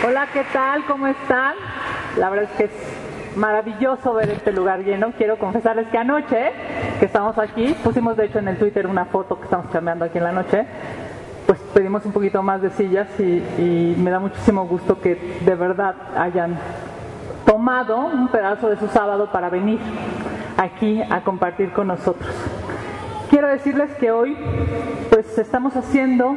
Hola, ¿qué tal? ¿Cómo están? La verdad es que es maravilloso ver este lugar lleno. Quiero confesarles que anoche, que estamos aquí, pusimos de hecho en el Twitter una foto que estamos cambiando aquí en la noche, pues pedimos un poquito más de sillas y me da muchísimo gusto que de verdad hayan tomado un pedazo de su sábado para venir aquí a compartir con nosotros. Quiero decirles que hoy pues estamos haciendo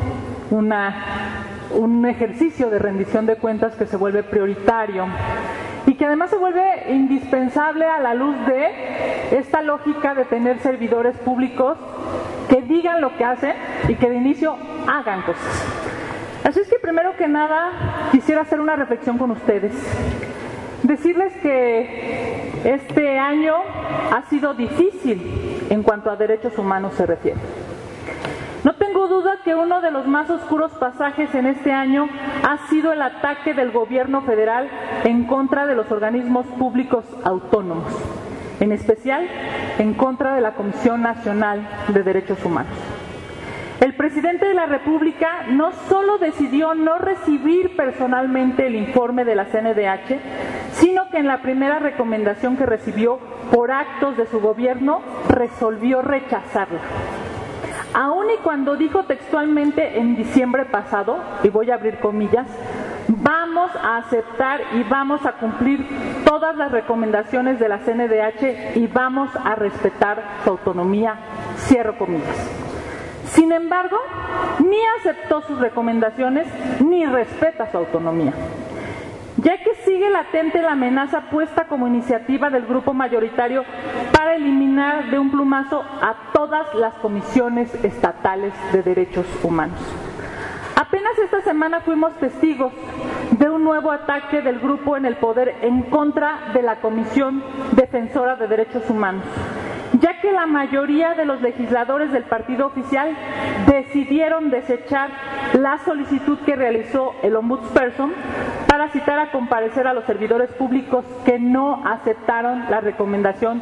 un ejercicio de rendición de cuentas que se vuelve prioritario y que además se vuelve indispensable a la luz de esta lógica de tener servidores públicos que digan lo que hacen y que de inicio hagan cosas. Así es que primero que nada quisiera hacer una reflexión con ustedes. Decirles que este año ha sido difícil en cuanto a derechos humanos se refiere. No tengo duda que uno de los más oscuros pasajes en este año ha sido el ataque del gobierno federal en contra de los organismos públicos autónomos, en especial en contra de la Comisión Nacional de Derechos Humanos. El presidente de la República no solo decidió no recibir personalmente el informe de la CNDH, sino que en la primera recomendación que recibió por actos de su gobierno resolvió rechazarla. Aun y cuando dijo textualmente en diciembre pasado, y voy a abrir comillas, vamos a aceptar y vamos a cumplir todas las recomendaciones de la CNDH y vamos a respetar su autonomía, cierro comillas. Sin embargo, ni aceptó sus recomendaciones ni respeta su autonomía, ya que sigue latente la amenaza puesta como iniciativa del grupo mayoritario para eliminar de un plumazo a todas las comisiones estatales de derechos humanos. Apenas esta semana fuimos testigos de un nuevo ataque del grupo en el poder en contra de la Comisión Defensora de Derechos Humanos, ya que la mayoría de los legisladores del partido oficial decidieron desechar la solicitud que realizó el Ombudsperson para citar a comparecer a los servidores públicos que no aceptaron la recomendación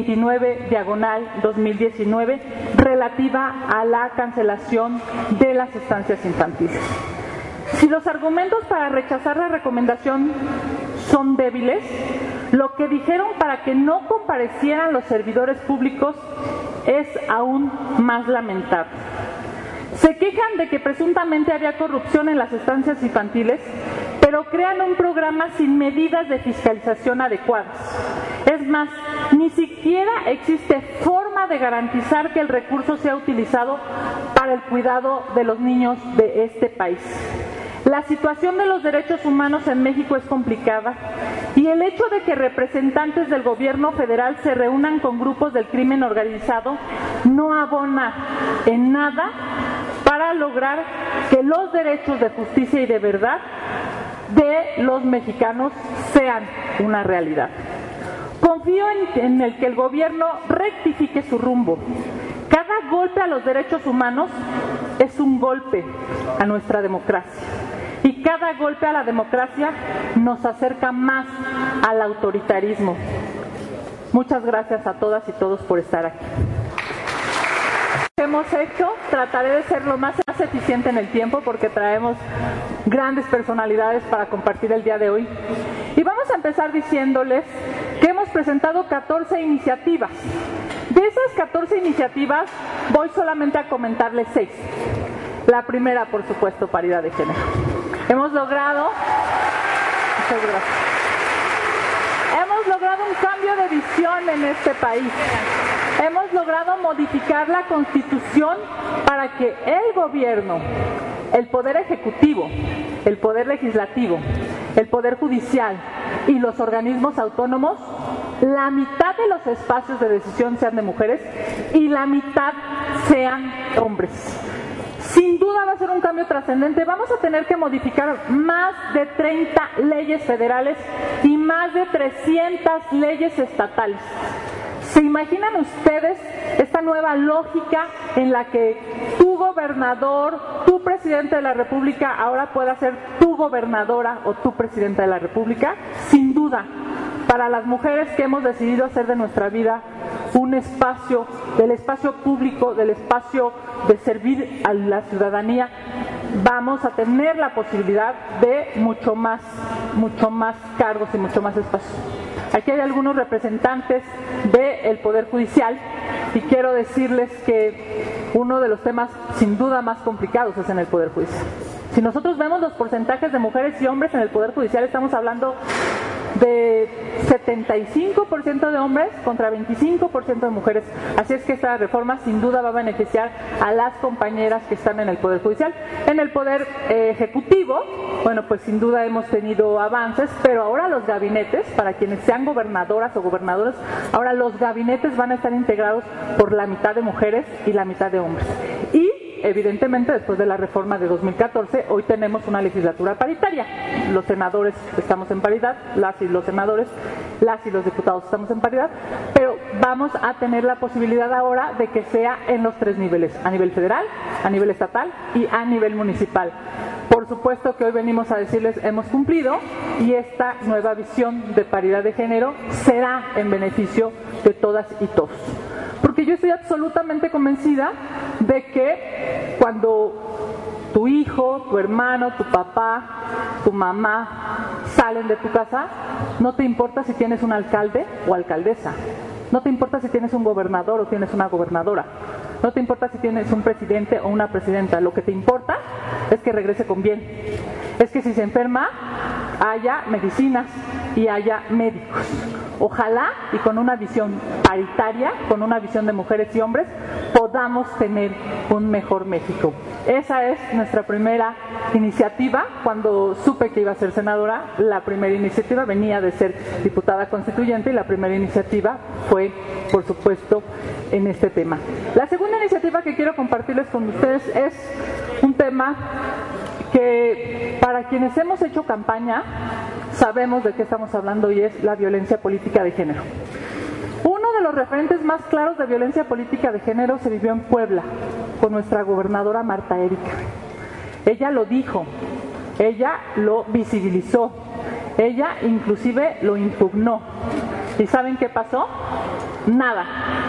29/2019 relativa a la cancelación de las estancias infantiles. Si los argumentos para rechazar la recomendación son débiles, lo que dijeron para que no comparecieran los servidores públicos es aún más lamentable. Se quejan de que presuntamente había corrupción en las estancias infantiles, pero crean un programa sin medidas de fiscalización adecuadas. Es más, ni siquiera existe forma de garantizar que el recurso sea utilizado para el cuidado de los niños de este país. La situación de los derechos humanos en México es complicada y el hecho de que representantes del gobierno federal se reúnan con grupos del crimen organizado no abona en nada para lograr que los derechos de justicia y de verdad de los mexicanos sean una realidad. Confío en el que el gobierno rectifique su rumbo. Cada golpe a los derechos humanos es un golpe a nuestra democracia. Y cada golpe a la democracia nos acerca más al autoritarismo. Muchas gracias a todas y todos por estar aquí. Hemos hecho, trataré de ser lo más eficiente en el tiempo porque traemos grandes personalidades para compartir el día de hoy. Y vamos a empezar diciéndoles que hemos presentado 14 iniciativas. De esas 14 iniciativas voy solamente a comentarles 6. La primera, por supuesto, paridad de género. Hemos logrado un cambio de visión en este país. Hemos logrado modificar la Constitución para que el gobierno, el poder ejecutivo, el poder legislativo, el poder judicial y los organismos autónomos, la mitad de los espacios de decisión sean de mujeres y la mitad sean hombres. Sin duda va a ser un cambio trascendente. Vamos a tener que modificar más de 30 leyes federales y más de 300 leyes estatales. ¿Se imaginan ustedes esta nueva lógica en la que tu gobernador, tu presidente de la República, ahora pueda ser tu gobernadora o tu presidenta de la República? Sin duda, para las mujeres que hemos decidido hacer de nuestra vida un espacio, del espacio público, del espacio de servir a la ciudadanía, vamos a tener la posibilidad de mucho más cargos y mucho más espacio. Aquí hay algunos representantes del Poder Judicial y quiero decirles que uno de los temas sin duda más complicados es en el Poder Judicial. Si nosotros vemos los porcentajes de mujeres y hombres en el Poder Judicial, estamos hablando de 75% de hombres contra 25% de mujeres. Así es que esta reforma sin duda va a beneficiar a las compañeras que están en el Poder Judicial. En el Poder Ejecutivo, bueno, pues sin duda hemos tenido avances, pero ahora los gabinetes, para quienes sean gobernadoras o gobernadores, ahora los gabinetes van a estar integrados por la mitad de mujeres y la mitad de hombres. Y evidentemente, después de la reforma de 2014, hoy tenemos una legislatura paritaria. Los senadores estamos en paridad, las y los senadores, las y los diputados estamos en paridad, pero vamos a tener la posibilidad ahora de que sea en los tres niveles, a nivel federal, a nivel estatal y a nivel municipal. Por supuesto que hoy venimos a decirles hemos cumplido y esta nueva visión de paridad de género será en beneficio de todas y todos. Porque yo estoy absolutamente convencida de que cuando tu hijo, tu hermano, tu papá, tu mamá salen de tu casa, no te importa si tienes un alcalde o alcaldesa, no te importa si tienes un gobernador o tienes una gobernadora, no te importa si tienes un presidente o una presidenta, lo que te importa es que regrese con bien, es que si se enferma haya medicinas y haya médicos. Ojalá y con una visión paritaria, con una visión de mujeres y hombres, podamos tener un mejor México. Esa es nuestra primera iniciativa. Cuando supe que iba a ser senadora, la primera iniciativa venía de ser diputada constituyente y la primera iniciativa fue, por supuesto, en este tema. La segunda iniciativa que quiero compartirles con ustedes es un tema que para quienes hemos hecho campaña sabemos de qué estamos hablando y es la violencia política de género. Uno de los referentes más claros de violencia política de género se vivió en Puebla con nuestra gobernadora Marta Erika. Ella lo dijo, ella lo visibilizó, ella inclusive lo impugnó. ¿Y saben qué pasó? Nada,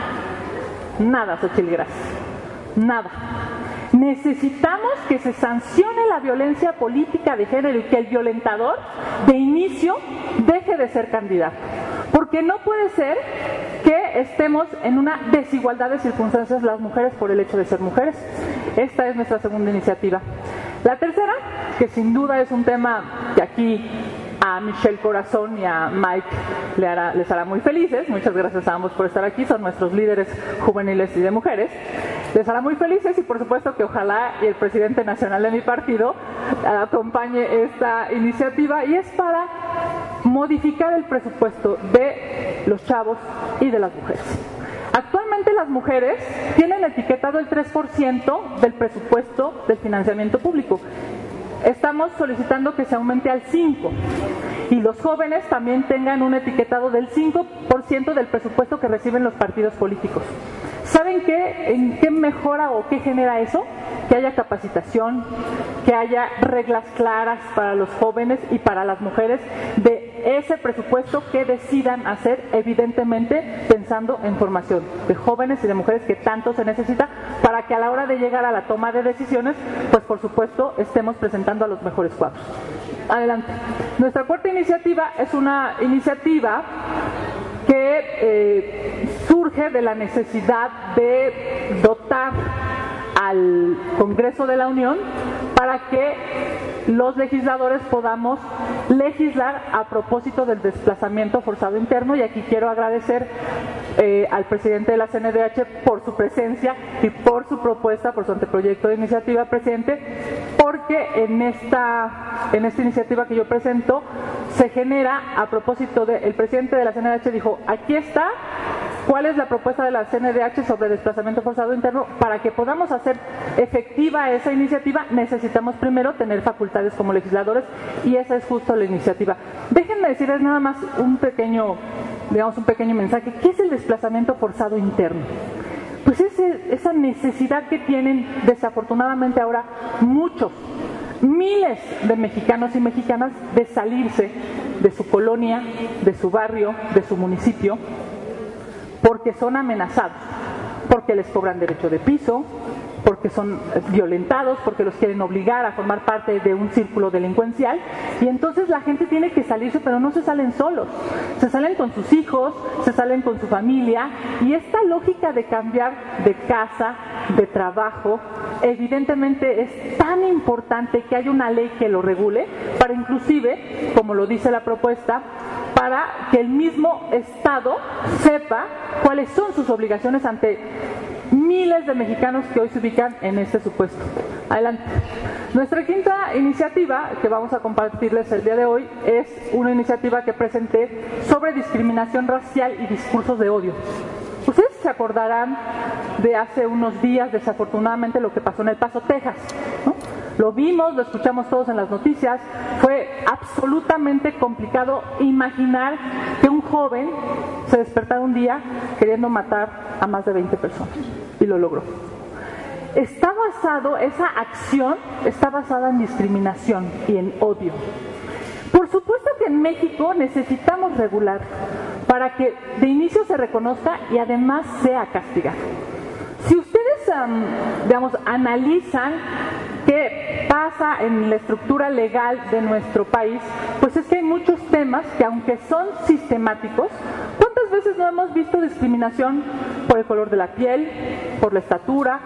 Xochitl Gras, nada. Necesitamos que se sancione la violencia política de género y que el violentador de inicio deje de ser candidato. Porque no puede ser que estemos en una desigualdad de circunstancias las mujeres por el hecho de ser mujeres. Esta es nuestra segunda iniciativa. La tercera, que sin duda es un tema que aquí a Michelle Corazón y a Mike les hará muy felices. Muchas gracias a ambos por estar aquí, son nuestros líderes juveniles y de mujeres. Les hará muy felices y por supuesto que ojalá y el presidente nacional de mi partido acompañe esta iniciativa, y es para modificar el presupuesto de los chavos y de las mujeres. Actualmente las mujeres tienen etiquetado el 3% del presupuesto del financiamiento público. Estamos solicitando que se aumente al 5% y los jóvenes también tengan un etiquetado del 5% del presupuesto que reciben los partidos políticos. ¿Saben qué? ¿En qué mejora o qué genera eso? Que haya capacitación, que haya reglas claras para los jóvenes y para las mujeres de ese presupuesto que decidan hacer, evidentemente pensando en formación de jóvenes y de mujeres que tanto se necesita para que a la hora de llegar a la toma de decisiones, pues por supuesto estemos presentando a los mejores cuadros. Adelante. Nuestra cuarta iniciativa es una iniciativa que surge de la necesidad de dotar al Congreso de la Unión para que los legisladores podamos legislar a propósito del desplazamiento forzado interno, y aquí quiero agradecer al presidente de la CNDH por su presencia y por su propuesta, por su anteproyecto de iniciativa, presidente, porque en esta iniciativa que yo presento se genera a propósito de, el presidente de la CNDH dijo, aquí está cuál es la propuesta de la CNDH sobre desplazamiento forzado interno. Para que podamos hacer efectiva esa iniciativa necesitamos primero tener facultades como legisladores, y esa es justo la iniciativa. Déjenme decirles nada más un pequeño mensaje. ¿Qué es el desplazamiento forzado interno? Pues es esa necesidad que tienen desafortunadamente ahora muchos, miles de mexicanos y mexicanas de salirse de su colonia, de su barrio, de su municipio, porque son amenazados, porque les cobran derecho de piso, porque son violentados, porque los quieren obligar a formar parte de un círculo delincuencial, y entonces la gente tiene que salirse, pero no se salen solos, se salen con sus hijos, se salen con su familia, y esta lógica de cambiar de casa, de trabajo, evidentemente es tan importante que haya una ley que lo regule, para inclusive, como lo dice la propuesta, para que el mismo Estado sepa cuáles son sus obligaciones ante miles de mexicanos que hoy se ubican en este supuesto. Adelante. Nuestra quinta iniciativa que vamos a compartirles el día de hoy es una iniciativa que presenté sobre discriminación racial y discursos de odio. Ustedes se acordarán de hace unos días, desafortunadamente, lo que pasó en El Paso, Texas, ¿no? Lo vimos, lo escuchamos todos en las noticias. Fue absolutamente complicado imaginar que un joven se despertara un día queriendo matar a más de 20 personas, y lo logró. Esa acción está basada en discriminación y en odio. Por supuesto que en México necesitamos regular para que de inicio se reconozca y además sea castigado. Si ustedes, analizan qué pasa en la estructura legal de nuestro país, pues es que hay muchos temas que, aunque son sistemáticos, ¿cuántas veces no hemos visto discriminación por el color de la piel, por la estatura,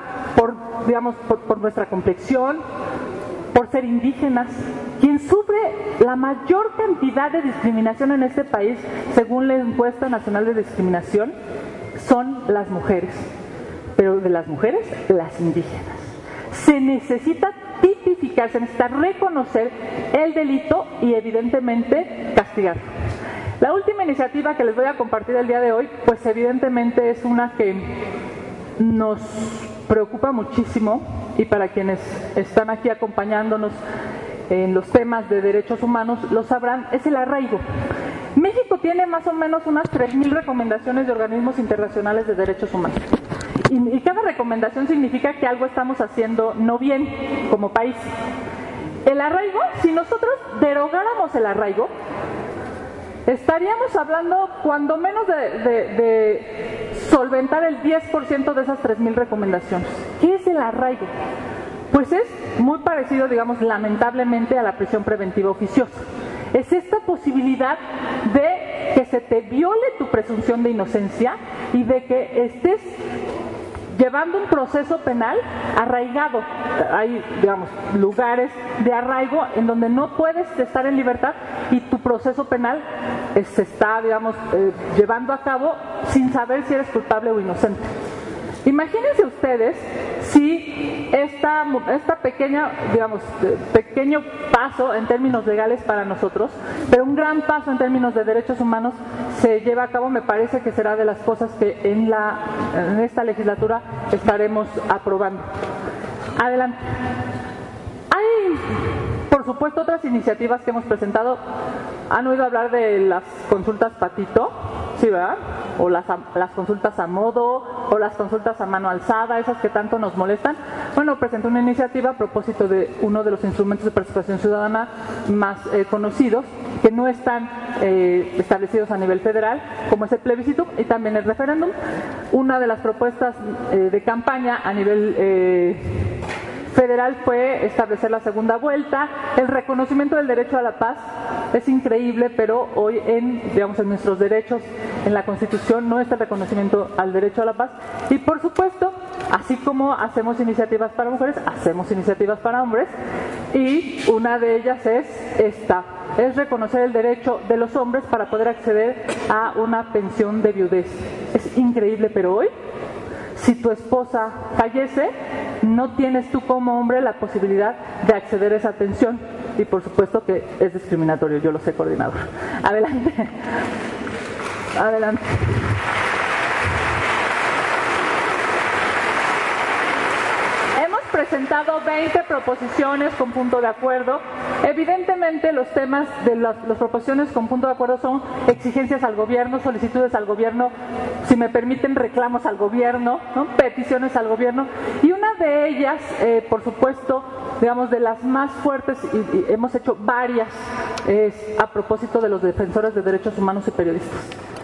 por nuestra complexión, por ser indígenas? Quien sufre la mayor cantidad de discriminación en este país, según la encuesta nacional de discriminación, son las mujeres. Pero de las mujeres, las indígenas. Se necesita tipificar, se necesita reconocer el delito y evidentemente castigarlo. La última iniciativa que les voy a compartir el día de hoy, pues evidentemente es una que nos preocupa muchísimo, y para quienes están aquí acompañándonos en los temas de derechos humanos lo sabrán, es el arraigo. México tiene más o menos unas 3,000 recomendaciones de organismos internacionales de derechos humanos. Y cada recomendación significa que algo estamos haciendo no bien como país. El arraigo, si nosotros derogáramos el arraigo, estaríamos hablando cuando menos de solventar el 10% de esas 3,000 recomendaciones. ¿Qué es el arraigo? Pues es muy parecido, lamentablemente, a la prisión preventiva oficiosa. Es esta posibilidad de que se te viole tu presunción de inocencia y de que estés llevando un proceso penal arraigado. Hay, lugares de arraigo en donde no puedes estar en libertad y tu proceso penal se está, llevando a cabo sin saber si eres culpable o inocente. Imagínense ustedes si esta pequeña, pequeño paso en términos legales para nosotros, pero un gran paso en términos de derechos humanos, se lleva a cabo. Me parece que será de las cosas que en esta legislatura estaremos aprobando. Adelante. Hay, por supuesto, otras iniciativas que hemos presentado. ¿Han oído hablar de las consultas patito? Sí, ¿verdad? O las consultas a modo, o las consultas a mano alzada, esas que tanto nos molestan. Bueno, presenté una iniciativa a propósito de uno de los instrumentos de participación ciudadana más conocidos, que no están establecidos a nivel federal, como es el plebiscito y también el referéndum. Una de las propuestas de campaña a nivel federal fue establecer la segunda vuelta, el reconocimiento del derecho a la paz. Es increíble, pero hoy en nuestros derechos, en la Constitución, no está el reconocimiento al derecho a la paz. Y por supuesto, así como hacemos iniciativas para mujeres, hacemos iniciativas para hombres, y una de ellas es reconocer el derecho de los hombres para poder acceder a una pensión de viudez. Es increíble, pero hoy, si tu esposa fallece, no tienes tú como hombre la posibilidad de acceder a esa pensión. Y por supuesto que es discriminatorio, yo lo sé, coordinador. Adelante. Adelante. Hemos presentado 20 proposiciones con punto de acuerdo. Evidentemente los temas de las proposiciones con punto de acuerdo son exigencias al gobierno, solicitudes al gobierno, si me permiten, reclamos al gobierno, ¿no? Peticiones al gobierno. Y una de ellas, por supuesto, de las más fuertes, y hemos hecho varias, es a propósito de los defensores de derechos humanos y periodistas.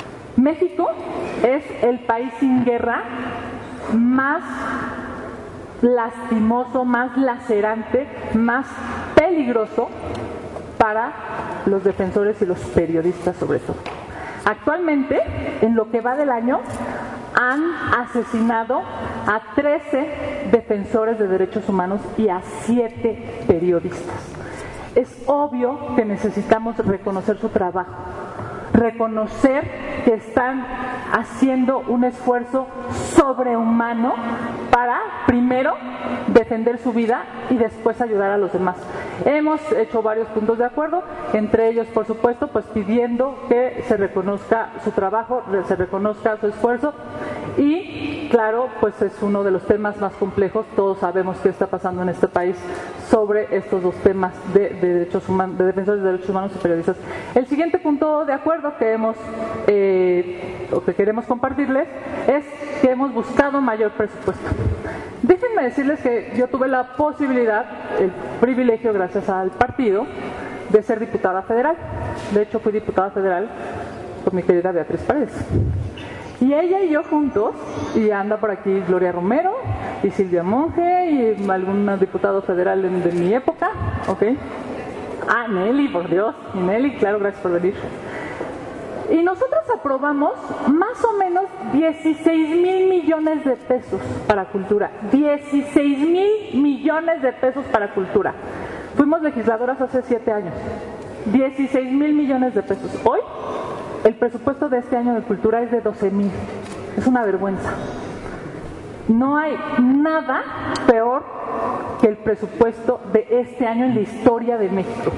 México es el país sin guerra más lastimoso, más lacerante, más peligroso para los defensores y los periodistas sobre todo. Actualmente, en lo que va del año, han asesinado a 13 defensores de derechos humanos y a 7 periodistas. Es obvio que necesitamos reconocer su trabajo, reconocer que están haciendo un esfuerzo sobrehumano para, primero, defender su vida y después ayudar a los demás. Hemos hecho varios puntos de acuerdo, entre ellos, por supuesto, pues pidiendo que se reconozca su trabajo, se reconozca su esfuerzo y, claro, pues es uno de los temas más complejos. Todos sabemos qué está pasando en este país sobre estos dos temas de derechos humanos, de defensores de derechos humanos y periodistas. El siguiente punto de acuerdo que hemos o que queremos compartirles es que hemos buscado mayor presupuesto. Déjenme decirles que yo tuve la posibilidad, el privilegio, gracias al partido, de ser diputada federal. De hecho, fui diputada federal con mi querida Beatriz Paredes. Y ella y yo juntos, y anda por aquí Gloria Romero y Silvia Monge y algunos diputados federales de mi época, ¿ok? Ah, Nelly, por Dios, y Nelly, claro, gracias por venir. Y nosotros aprobamos más o menos 16,000 millones de pesos para cultura. 16,000 millones de pesos para cultura. Fuimos legisladoras hace 7 años. 16,000 millones de pesos. Hoy, el presupuesto de este año de cultura es de 12,000. Es una vergüenza. No hay nada peor que el presupuesto de este año en la historia de México.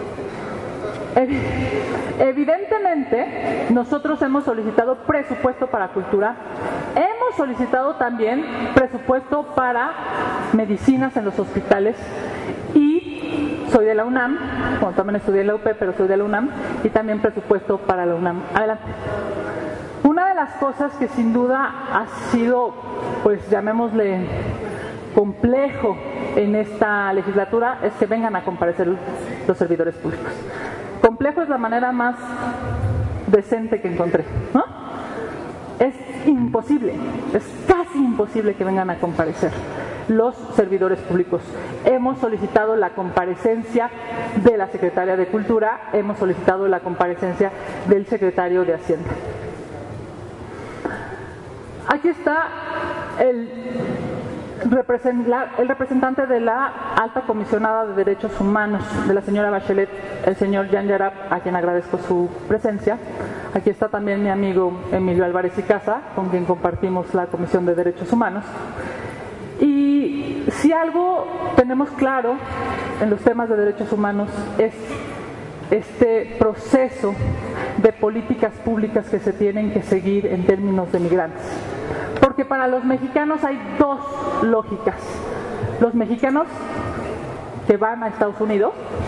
Evidentemente, nosotros hemos solicitado presupuesto para cultura, hemos solicitado también presupuesto para medicinas en los hospitales y soy de la UNAM, bueno, también estudié en la UP, pero soy de la UNAM, y también presupuesto para la UNAM. Adelante. Una de las cosas que sin duda ha sido, pues llamémosle complejo en esta legislatura es que vengan a comparecer los servidores públicos. Complejo es la manera más decente que encontré, ¿no? Es imposible, es casi imposible que vengan a comparecer los servidores públicos. Hemos solicitado la comparecencia de la Secretaria de Cultura, hemos solicitado la comparecencia del Secretario de Hacienda. Aquí está el representante de la Alta Comisionada de Derechos Humanos, de la señora Bachelet, el señor Jan Yarab, a quien agradezco su presencia. Aquí está también mi amigo Emilio Álvarez y Casa, con quien compartimos la Comisión de Derechos Humanos. Y si algo tenemos claro en los temas de derechos humanos es este proceso de políticas públicas que se tienen que seguir en términos de migrantes. Porque para los mexicanos hay dos lógicas. Los mexicanos que van a Estados Unidos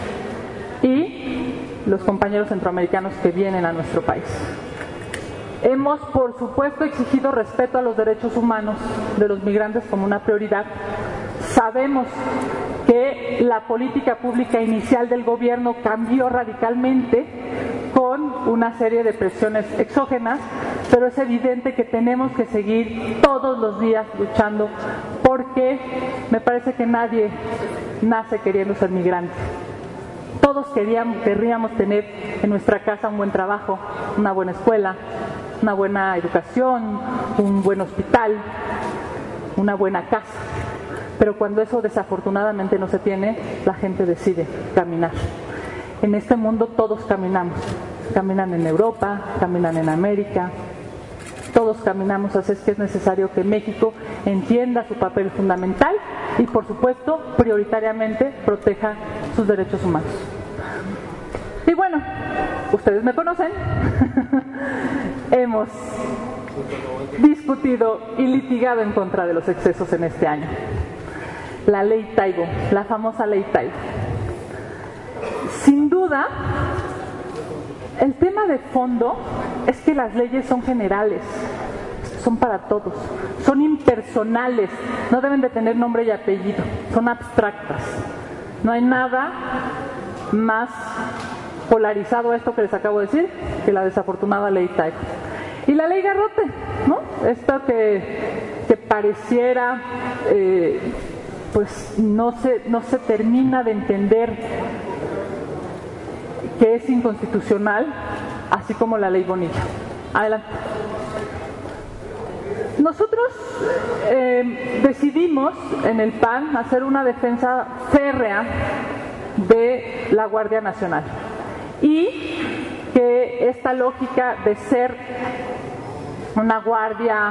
y los compañeros centroamericanos que vienen a nuestro país. Hemos, por supuesto, exigido respeto a los derechos humanos de los migrantes como una prioridad. Sabemos que la política pública inicial del gobierno cambió radicalmente con una serie de presiones exógenas, pero es evidente que tenemos que seguir todos los días luchando porque me parece que nadie nace queriendo ser migrante. Todos querríamos tener en nuestra casa un buen trabajo, una buena escuela, una buena educación, un buen hospital, una buena casa. Pero cuando eso desafortunadamente no se tiene, la gente decide caminar. En este mundo todos caminamos. Caminan en Europa, caminan en América, todos caminamos, así es que es necesario que México entienda su papel fundamental y, por supuesto, prioritariamente proteja sus derechos humanos. Y bueno, ustedes me conocen, hemos discutido y litigado en contra de los excesos en este año. La ley Taibo, la famosa ley Taibo. Sin duda, el tema de fondo es que las leyes son generales, son para todos, son impersonales, no deben de tener nombre y apellido, son abstractas. No hay nada más polarizado a esto que les acabo de decir que la desafortunada ley Taibo. Y la ley Garrote, ¿no? Esto que pareciera pues no se termina de entender que es inconstitucional, así como la ley Bonilla. Adelante. Nosotros decidimos en el PAN hacer una defensa férrea de la Guardia Nacional y que esta lógica de ser una guardia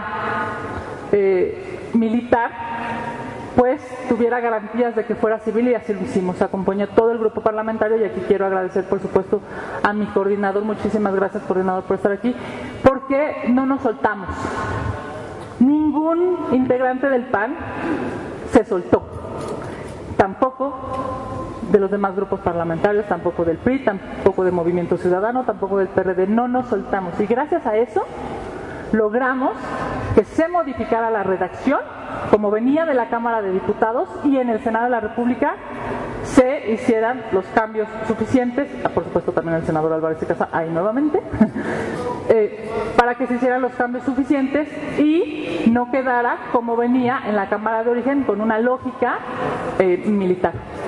militar pues tuviera garantías de que fuera civil, y así lo hicimos. Acompañó todo el grupo parlamentario, y aquí quiero agradecer por supuesto a mi coordinador. Muchísimas gracias, coordinador, por estar aquí, porque no nos soltamos. Ningún integrante del PAN se soltó, tampoco de los demás grupos parlamentarios, tampoco del PRI, tampoco del Movimiento Ciudadano, tampoco del PRD. No nos soltamos, y gracias a eso logramos que se modificara la redacción como venía de la Cámara de Diputados, y en el Senado de la República se hicieran los cambios suficientes, por supuesto también el senador Álvarez de Casa, ahí nuevamente, para que se hicieran los cambios suficientes y no quedara como venía en la Cámara de origen, con una lógica militar.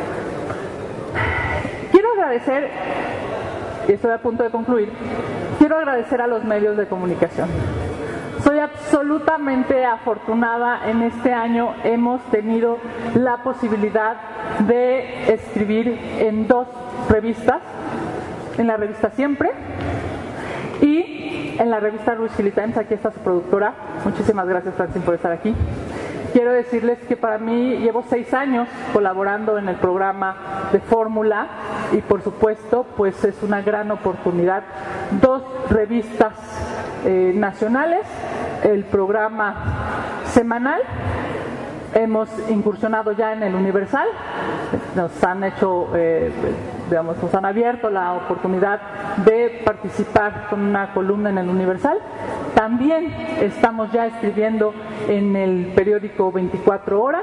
Quiero agradecer, y estoy a punto de concluir, quiero agradecer a los medios de comunicación. Soy absolutamente afortunada. En este año hemos tenido la posibilidad de escribir en 2 revistas, en la revista Siempre y en la revista Ruiz Gili Times. Aquí está su productora. Muchísimas gracias, Francine, por estar aquí. Quiero decirles que para mí llevo 6 años colaborando en el programa de Fórmula, y por supuesto pues es una gran oportunidad. 2 revistas nacionales, el programa semanal, hemos incursionado ya en el Universal, nos han hecho, nos han abierto la oportunidad de participar con una columna en el Universal. También estamos ya escribiendo en el periódico 24 Horas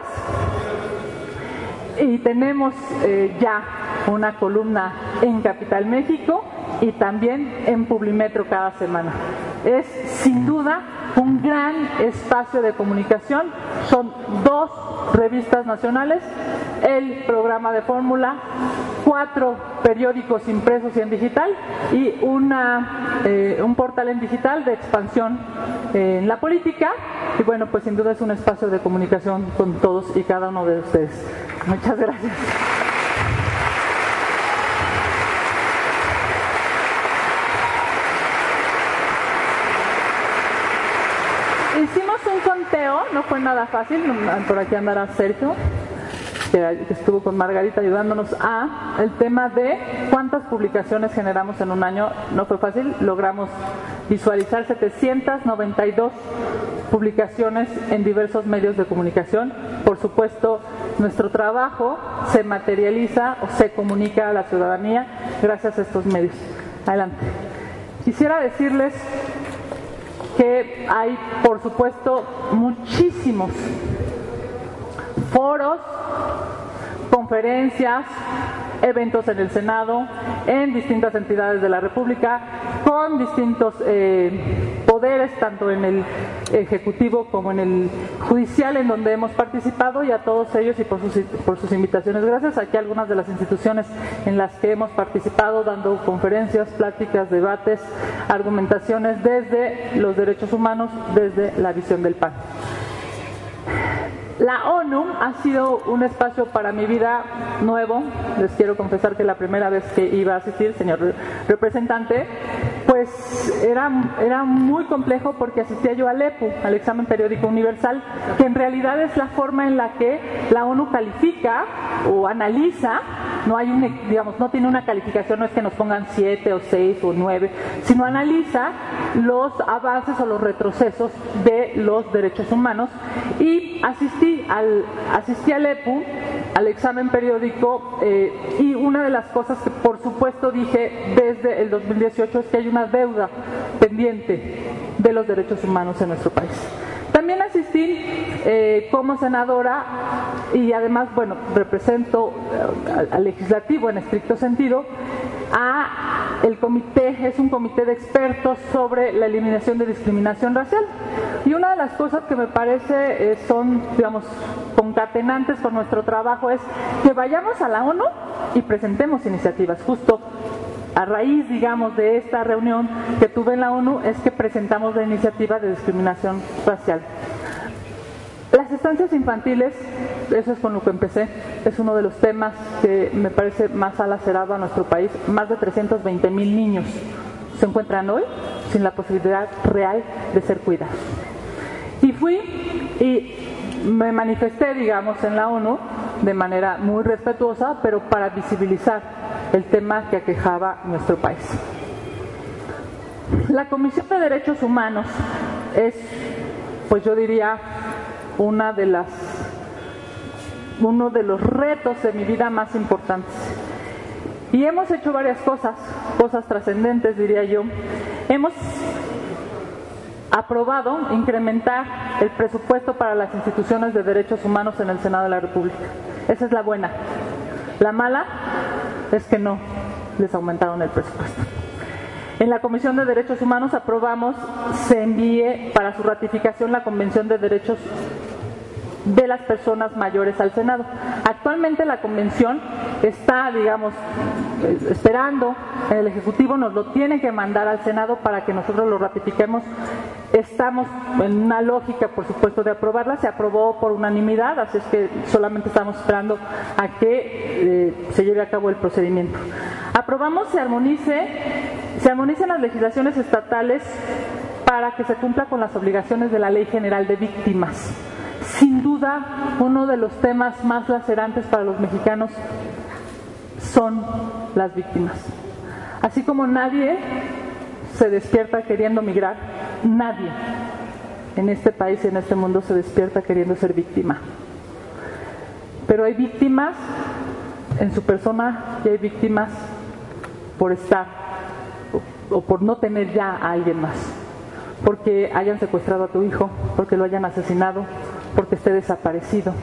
y tenemos ya una columna en Capital México y también en Publimetro cada semana. Es sin duda un gran espacio de comunicación. Son 2 revistas nacionales, el programa de Fórmula, 4 periódicos impresos y en digital, y un portal en digital de expansión en la política. Y bueno, pues sin duda es un espacio de comunicación con todos y cada uno de ustedes. Muchas gracias. Hicimos un conteo, no fue nada fácil. Por aquí andará Sergio, que estuvo con Margarita ayudándonos a el tema de cuántas publicaciones generamos en un año. No fue fácil, logramos visualizar 792 publicaciones en diversos medios de comunicación. Por supuesto, nuestro trabajo se materializa o se comunica a la ciudadanía gracias a estos medios. Adelante. Quisiera decirles que hay, por supuesto, muchísimos foros, conferencias, eventos en el Senado, en distintas entidades de la República, con distintos poderes, tanto en el Ejecutivo como en el Judicial, en donde hemos participado, y a todos ellos y por sus invitaciones. Gracias. Aquí algunas de las instituciones en las que hemos participado, dando conferencias, pláticas, debates, argumentaciones desde los derechos humanos, desde la visión del PAN. La ONU ha sido un espacio para mi vida nuevo. Les quiero confesar que la primera vez que iba a asistir, señor representante, pues era muy complejo, porque asistía yo al EPU, al Examen Periódico Universal, que en realidad es la forma en la que la ONU califica o analiza. No hay no tiene una calificación, no es que nos pongan 7 o 6 o 9, sino analiza los avances o los retrocesos de los derechos humanos. Y asistí al EPU, al examen periódico, y una de las cosas que por supuesto dije desde el 2018 es que hay una deuda pendiente de los derechos humanos en nuestro país. También asistí como senadora, y además, bueno, represento al legislativo en estricto sentido, a el comité, es un comité de expertos sobre la eliminación de discriminación racial. Y una de las cosas que me parece son, digamos, concatenantes con nuestro trabajo es que vayamos a la ONU y presentemos iniciativas. Justo a raíz, digamos, de esta reunión que tuve en la ONU es que presentamos la iniciativa de discriminación racial. Las estancias infantiles, eso es con lo que empecé, es uno de los temas que me parece más alacerado a nuestro país. Más de 320,000 niños se encuentran hoy sin la posibilidad real de ser cuidados. Y fui y me manifesté, digamos, en la ONU de manera muy respetuosa, pero para visibilizar el tema que aquejaba nuestro país. La Comisión de Derechos Humanos es, pues yo diría, uno de los retos de mi vida más importantes. Y hemos hecho varias cosas trascendentes, diría yo. Hemos aprobado incrementar el presupuesto para las instituciones de derechos humanos en el Senado de la República. Esa es la buena. La mala es que no les aumentaron el presupuesto. En la Comisión de Derechos Humanos aprobamos se envíe para su ratificación la Convención de Derechos de las Personas Mayores al Senado. Actualmente la Convención está, digamos, esperando, el Ejecutivo nos lo tiene que mandar al Senado para que nosotros lo ratifiquemos. Estamos en una lógica, por supuesto, de aprobarla. Se aprobó por unanimidad, así es que solamente estamos esperando a que se lleve a cabo el procedimiento. Aprobamos se armonicen las legislaciones estatales para que se cumpla con las obligaciones de la Ley General de Víctimas. Sin duda, uno de los temas más lacerantes para los mexicanos son las víctimas. Así como nadie se despierta queriendo migrar, nadie en este país y en este mundo se despierta queriendo ser víctima. Pero hay víctimas en su persona y hay víctimas por estar o por no tener ya a alguien más, porque hayan secuestrado a tu hijo, porque lo hayan asesinado, porque esté desaparecido.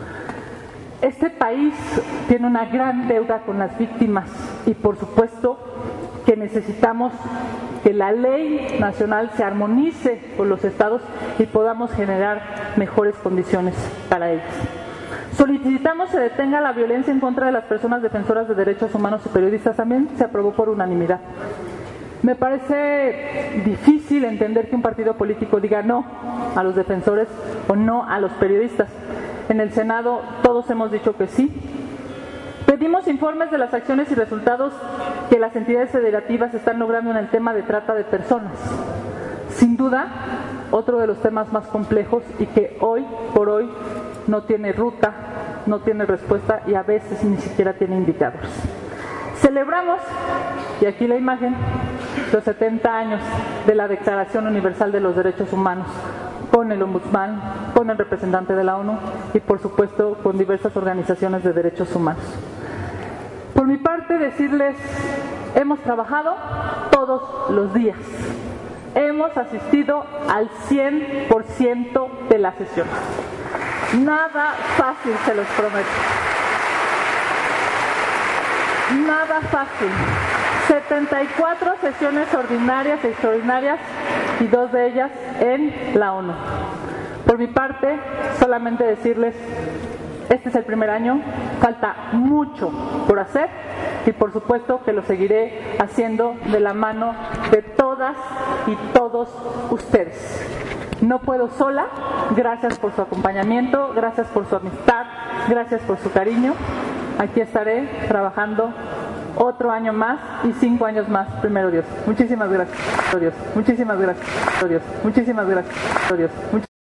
Este país tiene una gran deuda con las víctimas y por supuesto que necesitamos que la ley nacional se armonice con los estados y podamos generar mejores condiciones para ellos. Solicitamos se detenga la violencia en contra de las personas defensoras de derechos humanos y periodistas. También se aprobó por unanimidad. Me parece difícil entender que un partido político diga no a los defensores o no a los periodistas. En el Senado todos hemos dicho que sí. Pedimos informes de las acciones y resultados que las entidades federativas están logrando en el tema de trata de personas. Sin duda, otro de los temas más complejos y que hoy por hoy no tiene ruta, no tiene respuesta y a veces ni siquiera tiene indicadores. Celebramos, y aquí la imagen, los 70 años de la Declaración Universal de los Derechos Humanos, con el Ombudsman, con el representante de la ONU y por supuesto con diversas organizaciones de derechos humanos. Por mi parte decirles, hemos trabajado todos los días, hemos asistido al 100% de las sesiones. Nada fácil, se los prometo. Nada fácil. 74 sesiones ordinarias, extraordinarias y 2 de ellas en la ONU. Por mi parte, solamente decirles, este es el primer año, falta mucho por hacer y por supuesto que lo seguiré haciendo de la mano de todas y todos ustedes. No puedo sola, gracias por su acompañamiento, gracias por su amistad, gracias por su cariño. Aquí estaré trabajando otro año más y 5 años más, primero Dios. Muchísimas gracias. Dios. Muchísimas gracias. Dios. Muchísimas gracias. Dios.